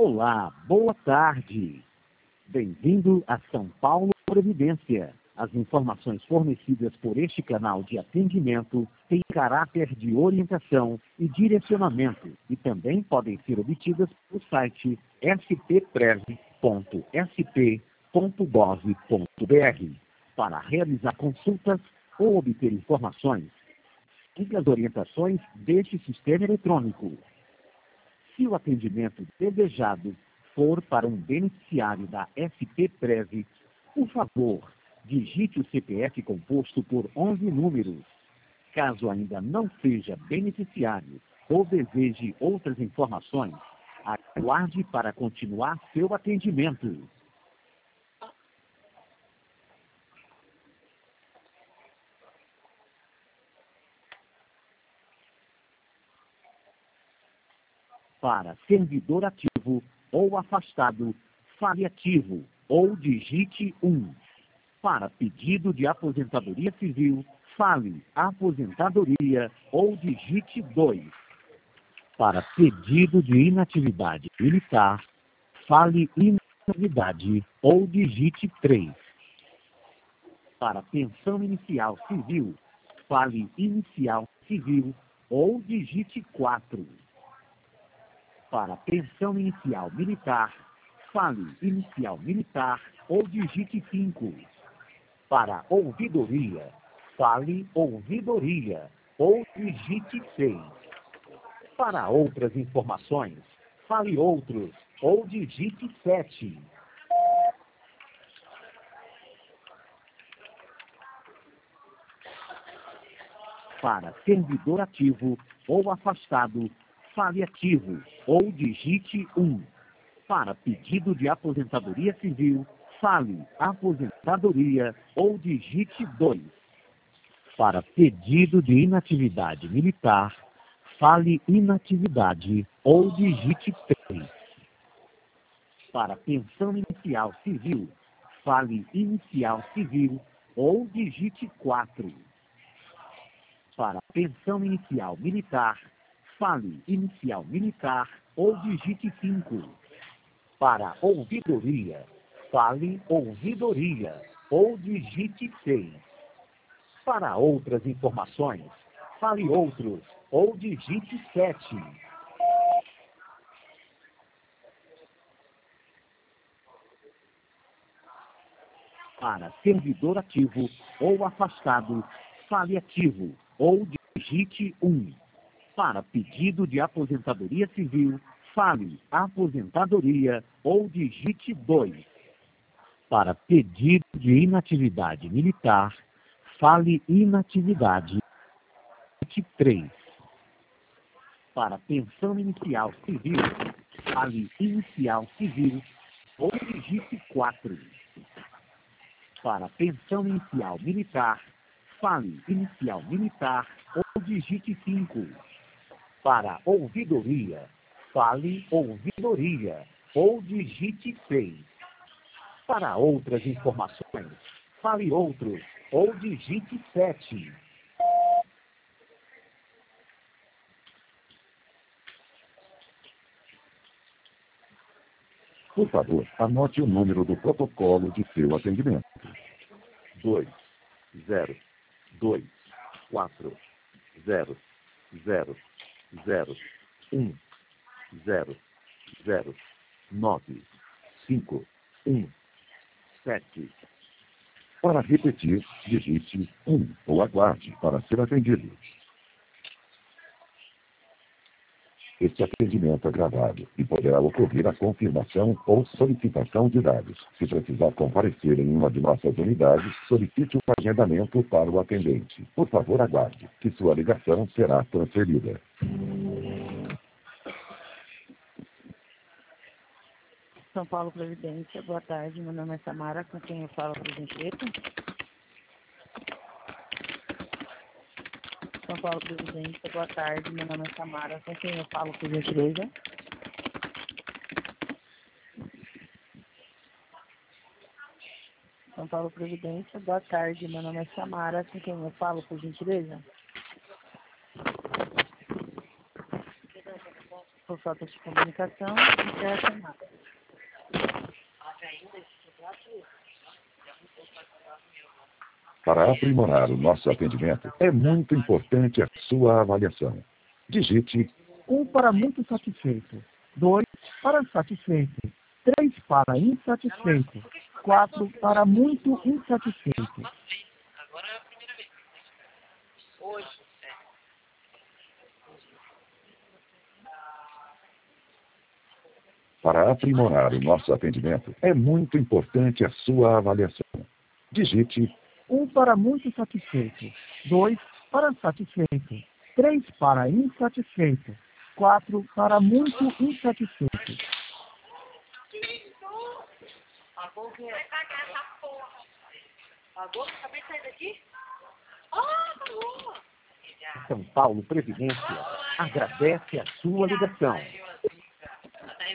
Olá, boa tarde. Bem-vindo a São Paulo Previdência. As informações fornecidas por este canal de atendimento têm caráter de orientação e direcionamento e também podem ser obtidas pelo site spprev.sp.gov.br. Para realizar consultas ou obter informações, siga as orientações deste sistema eletrônico. Se o atendimento desejado for para um beneficiário da SPPrev, por favor, digite o CPF composto por 11 números. Caso ainda não seja beneficiário ou deseje outras informações, aguarde para continuar seu atendimento. Para servidor ativo ou afastado, fale ativo ou digite 1. Para pedido de aposentadoria civil, fale aposentadoria ou digite 2. Para pedido de inatividade militar, fale inatividade ou digite 3. Para pensão inicial civil, fale inicial civil ou digite 4. Para pensão inicial militar, fale inicial militar ou digite 5. Para ouvidoria, fale ouvidoria ou digite 6. Para outras informações, fale outros ou digite 7. Para servidor ativo ou afastado, fale ativo ou digite 1. Para pedido de aposentadoria civil, fale aposentadoria ou digite 2. Para pedido de inatividade militar, fale inatividade ou digite 3. Para pensão inicial civil, fale inicial civil ou digite 4. Para pensão inicial militar, fale inicial militar ou digite 5. Para ouvidoria, fale ouvidoria ou digite 6. Para outras informações, fale outros ou digite 7. Para servidor ativo ou afastado, fale ativo ou digite 1. Para pedido de aposentadoria civil, fale aposentadoria ou digite 2. Para pedido de inatividade militar, fale inatividade, digite 3. Para pensão inicial civil, fale inicial civil ou digite 4. Para pensão inicial militar, fale inicial militar ou digite 5. Para ouvidoria, fale ouvidoria ou digite 6. Para outras informações, fale outros ou digite 7. Por favor, anote o número do protocolo de seu atendimento. 2, 0, 2, 4, 0, 0, 0, 1, 0, 0, 9, 5, 1, 7. Para repetir, digite 1 ou aguarde para ser atendido. Este atendimento é gravado e poderá ocorrer a confirmação ou solicitação de dados. Se precisar comparecer em uma de nossas unidades, solicite um agendamento para o atendente. Por favor, aguarde, que sua ligação será transferida. São Paulo Previdência, boa tarde. Meu nome é Samara, com quem eu falo, por gentileza. São Paulo Previdência, boa tarde. Meu nome é Samara, com quem eu falo, por gentileza. São Paulo Previdência, boa tarde. Meu nome é Samara, com quem eu falo, por gentileza. por falta de comunicação e já é chamada. Para aprimorar o nosso atendimento, é muito importante a sua avaliação. Digite 1 para muito satisfeito, 2 para satisfeito, 3 para insatisfeito, 4 para muito insatisfeito. Agora é a primeira vez. Hoje. Para aprimorar o nosso atendimento, é muito importante a sua avaliação. Digite 1 para muito satisfeito, 2 para satisfeito, 3 para insatisfeito, 4 para muito insatisfeito. Pagou o quê? Vai pagar essa porra. Pagou? Acabei de sair daqui? Ah, pagou! São Paulo Previdência agradece a sua ligação.